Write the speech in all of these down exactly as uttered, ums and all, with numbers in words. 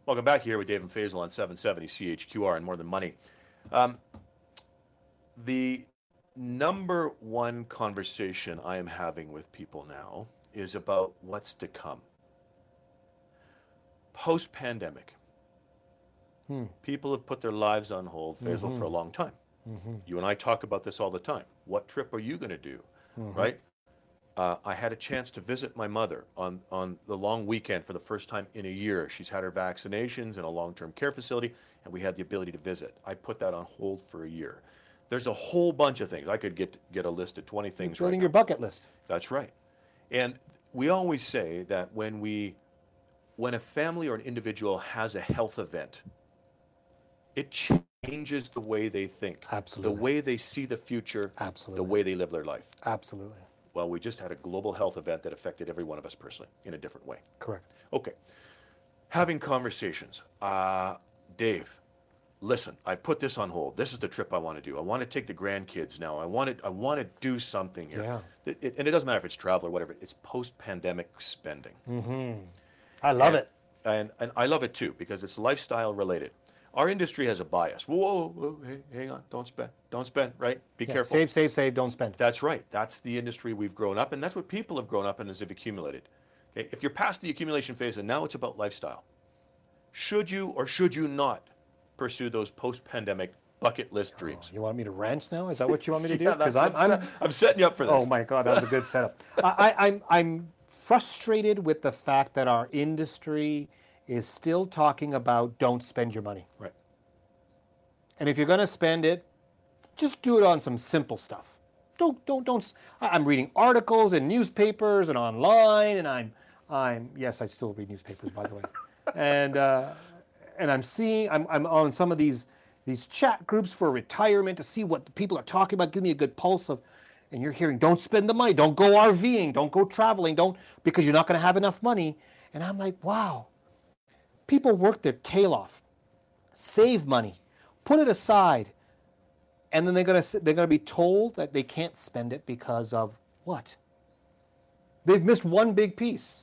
Welcome back here with Dave and Faisal on seven seventy C H Q R and More Than Money. Um, the number one conversation I am having with people now is about what's to come. Post-pandemic, Hmm. people have put their lives on hold, Faisal, Mm-hmm. for a long time. Mm-hmm. You and I talk about this all the time. What trip are you going to do, Mm-hmm. right? Uh, I had a chance to visit my mother on, on the long weekend for the first time in a year. She's had her vaccinations in a long-term care facility, and we had the ability to visit. I put that on hold for a year. There's a whole bunch of things. I could get get a list of twenty You're things building right your now. bucket list. That's right. And we always say that when we when a family or an individual has a health event, it changes the way they think, Absolutely. the way they see the future, Absolutely. the way they live their life. Absolutely. Well, we just had a global health event that affected every one of us personally in a different way. Correct. Okay. Having conversations. Uh, Dave, listen, I've put this on hold. This is the trip I want to do. I want to take the grandkids now. I want to, I want to do something here. Yeah. It, it, and it doesn't matter if it's travel or whatever. It's post-pandemic spending. Mm-hmm. I love and, it. And, and I love it too because it's lifestyle related. Our industry has a bias. Whoa, whoa, whoa, hey, hang on, don't spend, don't spend, right? Be Yeah, careful. Save, save, save, don't spend. That's right. That's the industry we've grown up in. That's what people have grown up in as they've accumulated. Okay? If you're past the accumulation phase and now it's about lifestyle, should you or should you not pursue those post-pandemic bucket list dreams? Oh, you want me to rant now? Is that what you want me to do? Yeah, that's, I'm, I'm, I'm, I'm setting you up for this. oh my God, that was a good setup. I, I, I'm, I'm frustrated with the fact that our industry is still talking about don't spend your money. Right. And if you're going to spend it, just do it on some simple stuff. Don't, don't, don't. I'm reading articles in newspapers and online, and I'm, I'm. Yes, I still read newspapers, by the way. and uh, and I'm seeing. I'm, I'm on some of these these chat groups for retirement to see what the people are talking about. Give me a good pulse of. And you're hearing, don't spend the money, don't go RVing, don't go traveling, don't because you're not going to have enough money. And I'm like, wow. People work their tail off, save money, put it aside, and then they're going to they're going to be told that they can't spend it because of what? They've missed one big piece,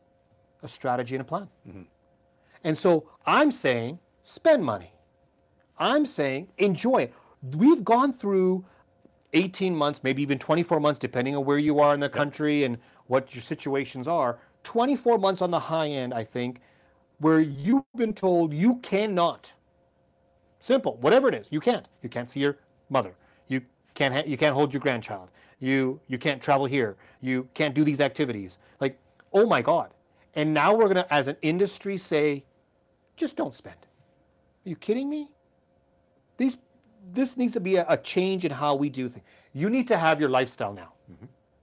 a strategy and a plan. Mm-hmm. And so I'm saying spend money. I'm saying enjoy it. We've gone through eighteen months, maybe even twenty-four months, depending on where you are in the country and what your situations are. twenty-four months on the high end, I think, where you've been told you cannot. Simple, whatever it is, you can't. You can't see your mother. You can't. Ha- you can't hold your grandchild. You you can't travel here. You can't do these activities. Like, oh my God! And now we're gonna, as an industry, say, just don't spend. Are you kidding me? These this needs to be a, a change in how we do things. You need to have your lifestyle now, mm-hmm.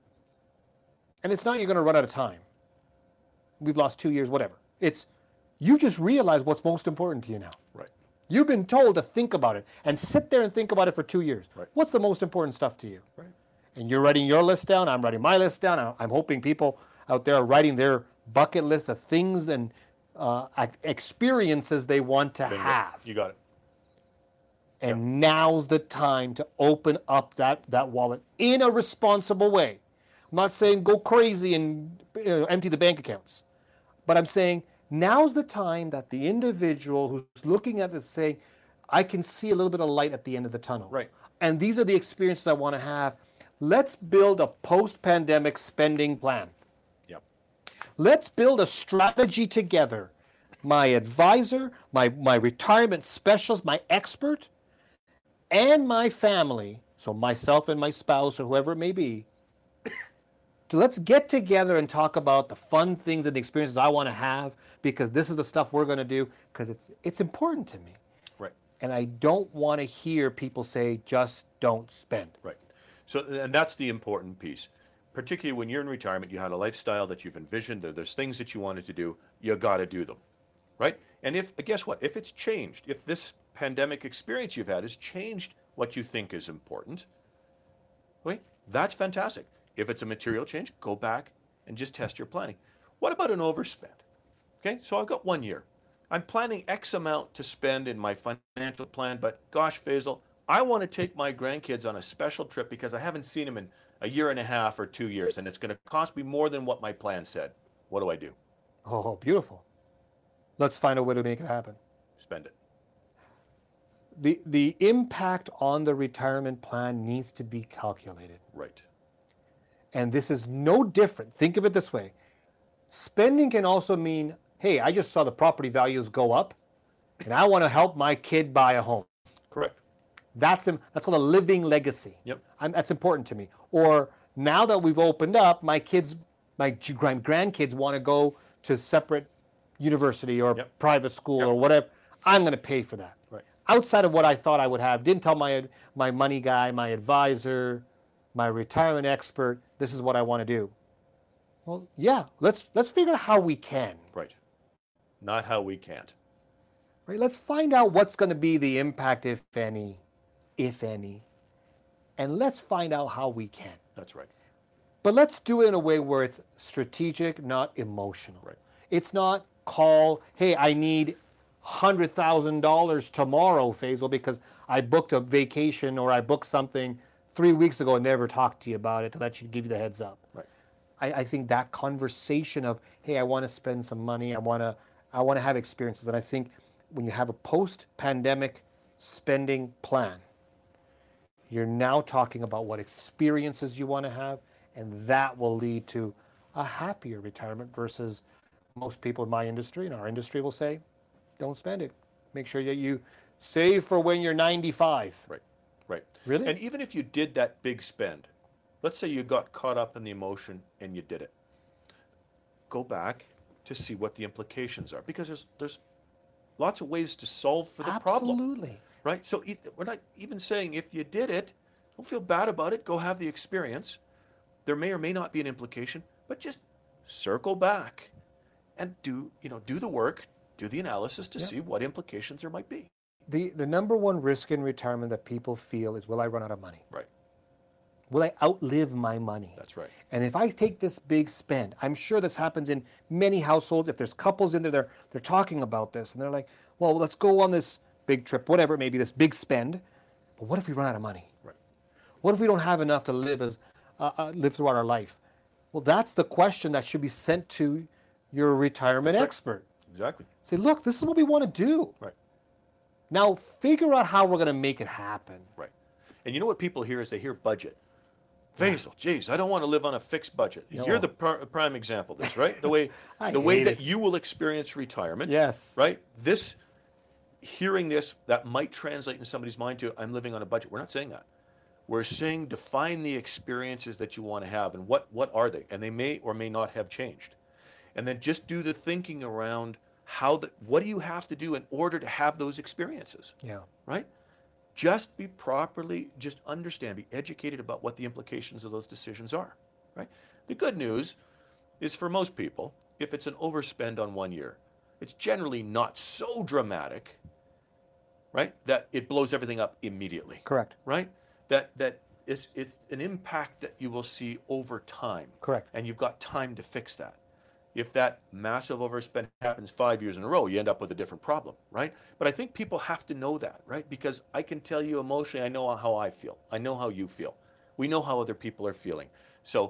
and it's not you're going to run out of time. We've lost two years, whatever. It's you just realize what's most important to you now. Right. You've been told to think about it and sit there and think about it for two years. Right. What's the most important stuff to you? Right. And you're writing your list down. I'm writing my list down. I'm hoping people out there are writing their bucket list of things and uh, experiences they want to Bingo. have. You got it. And yep. now's the time to open up that, that wallet in a responsible way. I'm not saying go crazy and you know, empty the bank accounts. But I'm saying now's the time that the individual who's looking at this saying, I can see a little bit of light at the end of the tunnel. Right. And these are the experiences I want to have. Let's build a post-pandemic spending plan. Yep. Let's build a strategy together. My advisor, my, my retirement specialist, my expert, and my family, so myself and my spouse or whoever it may be, to let's get together and talk about the fun things and the experiences I want to have because this is the stuff we're going to do because it's it's important to me. Right. And I don't want to hear people say, just don't spend. Right. So, and that's the important piece. Particularly when you're in retirement, you had a lifestyle that you've envisioned, there's things that you wanted to do, you got to do them. Right? And if, guess what? If it's changed, if this pandemic experience you've had has changed what you think is important, wait, that's fantastic. If it's a material change, go back and just test your planning. What about an overspend? Okay, so I've got one year. I'm planning X amount to spend in my financial plan, but gosh, Faisal, I want to take my grandkids on a special trip because I haven't seen them in a year and a half or two years, and it's going to cost me more than what my plan said. What do I do? Oh, beautiful. Let's find a way to make it happen. Spend it. The, the impact on the retirement plan needs to be calculated. Right. And this is no different. Think of it this way. Spending can also mean, hey, I just saw the property values go up and I want to help my kid buy a home. Correct. That's, that's called a living legacy. Yep. I'm, that's important to me. Or now that we've opened up, my kids, my grandkids want to go to separate university or yep. private school yep. or whatever. I'm going to pay for that. Right. Outside of what I thought I would have, didn't tell my my money guy, my advisor, my retirement expert, this is what I want to do. Well, yeah, let's let's figure out how we can. Right. Not how we can't. Right. Let's find out what's going to be the impact, if any, if any, and let's find out how we can. That's right. But let's do it in a way where it's strategic, not emotional. Right. It's not call, hey, I need one hundred thousand dollars tomorrow, Faisal, because I booked a vacation or I booked something three weeks ago and never talked to you about it to let you give you the heads up. Right. I, I think that conversation of, hey, I want to spend some money, I want to, I want to have experiences, and I think when you have a post-pandemic spending plan, you're now talking about what experiences you want to have, and that will lead to a happier retirement versus most people in my industry, in our industry, will say, don't spend it. Make sure that you save for when you're ninety-five. Right, right. Really? And even if you did that big spend, let's say you got caught up in the emotion and you did it, go back to see what the implications are, because there's there's lots of ways to solve for the problem. Absolutely. Right? So we're not even saying if you did it, don't feel bad about it, go have the experience. There may or may not be an implication, but just circle back and do, you know, do the work, do the analysis to yeah. see what implications there might be. The the number one risk in retirement that people feel is, will I run out of money? Right. Will I outlive my money? That's right. And if I take this big spend, I'm sure this happens in many households. If there's couples in there, they're, they're talking about this and they're like, well, let's go on this big trip, whatever it may be, this big spend. But what if we run out of money? Right. What if we don't have enough to live as uh, uh, live throughout our life? Well, that's the question that should be sent to your retirement That's right. expert. Exactly. Say, look, this is what we want to do. Right. Now figure out how we're going to make it happen. Right. And you know what people hear is they hear budget. Faisal, geez, I don't want to live on a fixed budget. No. You're the pr- prime example of this, right? The way I the way hate that it. you will experience retirement. Yes. Right? This, hearing this, that might translate in somebody's mind to, I'm living on a budget. We're not saying that. We're saying define the experiences that you want to have and what, what are they? And they may or may not have changed. And then just do the thinking around how the, what do you have to do in order to have those experiences? Yeah. Right? Just be properly, just understand, be educated about what the implications of those decisions are, right? The good news is for most people, if it's an overspend on one year, it's generally not so dramatic, right, that it blows everything up immediately. Correct. Right? That that is it's an impact that you will see over time. Correct. And you've got time to fix that. If that massive overspend happens five years in a row, you end up with a different problem, right? But I think people have to know that, right? Because I can tell you emotionally, I know how I feel. I know how you feel. We know how other people are feeling. So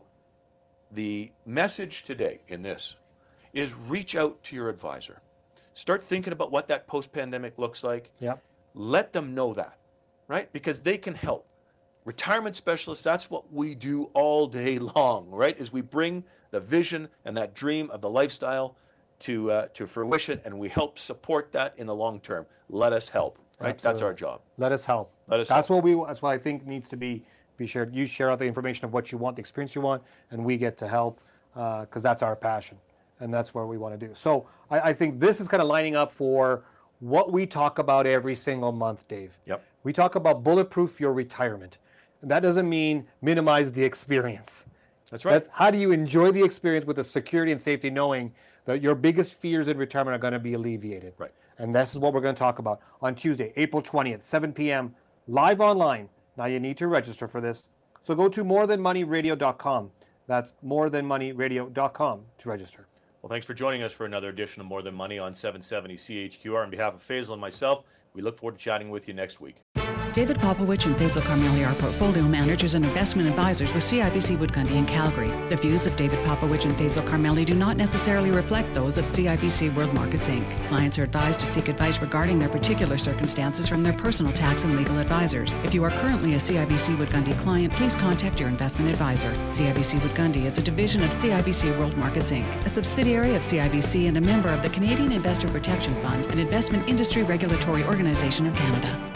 the message today in this is reach out to your advisor. Start thinking about what that post-pandemic looks like. Yeah. Let them know that, right? Because they can help. Retirement specialists, that's what we do all day long, right? Is we bring the vision and that dream of the lifestyle to uh, to fruition, and we help support that in the long term. Let us help, right? Absolutely. That's our job. Let us help. Let us That's help. what we. That's what I think needs to be be shared. You share out the information of what you want, the experience you want, and we get to help because uh, that's our passion, and that's where we want to do. So I, I think this is kind of lining up for what we talk about every single month, Dave. Yep. We talk about bulletproof your retirement. That doesn't mean minimize the experience. That's right. That's how do you enjoy the experience with the security and safety, knowing that your biggest fears in retirement are going to be alleviated. Right. And this is what we're going to talk about on Tuesday, April twentieth, seven p.m., live online. Now you need to register for this. So go to more than money radio dot com. That's more than money radio dot com to register. Well, thanks for joining us for another edition of More Than Money on seven seventy C H Q R. On behalf of Faisal and myself, we look forward to chatting with you next week. David Popowich and Faisal Carmeli are portfolio managers and investment advisors with C I B C Wood Gundy in Calgary. The views of David Popowich and Faisal Carmeli do not necessarily reflect those of C I B C World Markets Incorporated. Clients are advised to seek advice regarding their particular circumstances from their personal tax and legal advisors. If you are currently a C I B C Wood Gundy client, please contact your investment advisor. C I B C Wood Gundy is a division of C I B C World Markets Incorporated, a subsidiary of C I B C and a member of the Canadian Investor Protection Fund, an investment industry regulatory organization of Canada.